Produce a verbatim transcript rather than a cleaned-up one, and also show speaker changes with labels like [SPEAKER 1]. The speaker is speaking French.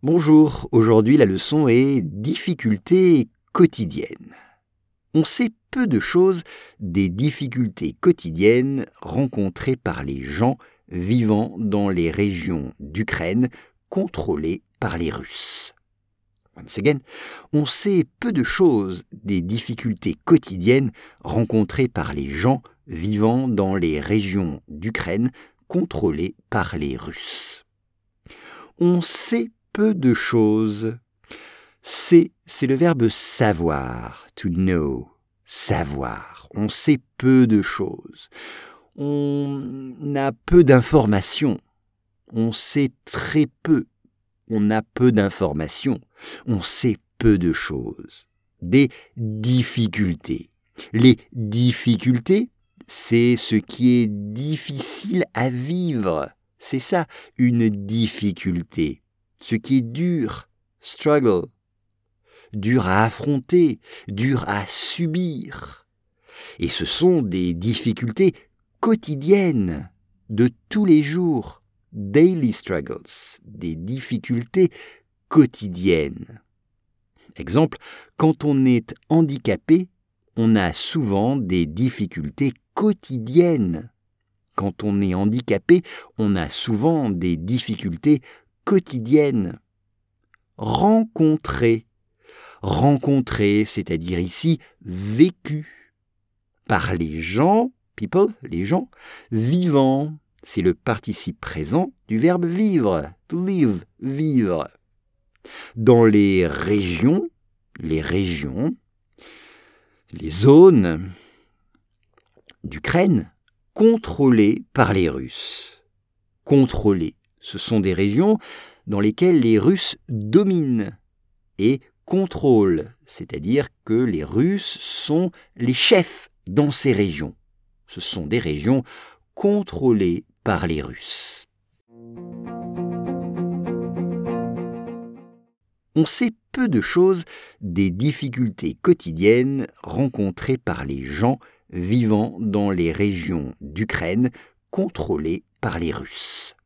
[SPEAKER 1] Bonjour, aujourd'hui la leçon est difficultés quotidiennes. On sait peu de choses des difficultés quotidiennes rencontrées par les gens vivant dans les régions d'Ukraine contrôlées par les Russes. Once again, on sait peu de choses des difficultés quotidiennes rencontrées par les gens vivant dans les régions d'Ukraine contrôlées par les Russes. On sait peu de choses. C'est, c'est le verbe savoir, to know, savoir. On sait peu de choses. On a peu d'informations. On sait très peu. On a peu d'informations. On sait peu de choses. Des difficultés. Les difficultés, c'est ce qui est difficile à vivre. C'est ça, une difficulté. Ce qui est dur, struggle, dur à affronter, dur à subir. Et ce sont des difficultés quotidiennes, de tous les jours, daily struggles, des difficultés quotidiennes. Exemple, quand on est handicapé, on a souvent des difficultés quotidiennes. Quand on est handicapé, on a souvent des difficultés quotidienne. Rencontrer. Rencontrer, c'est-à-dire ici vécu. Par les gens, people, les gens, vivants. C'est le participe présent du verbe vivre. To live, vivre. Dans les régions, les régions, les zones d'Ukraine contrôlées par les Russes. Contrôlées. Ce sont des régions dans lesquelles les Russes dominent et contrôlent, c'est-à-dire que les Russes sont les chefs dans ces régions. Ce sont des régions contrôlées par les Russes. On sait peu de choses des difficultés quotidiennes rencontrées par les gens vivant dans les régions d'Ukraine contrôlées par les Russes.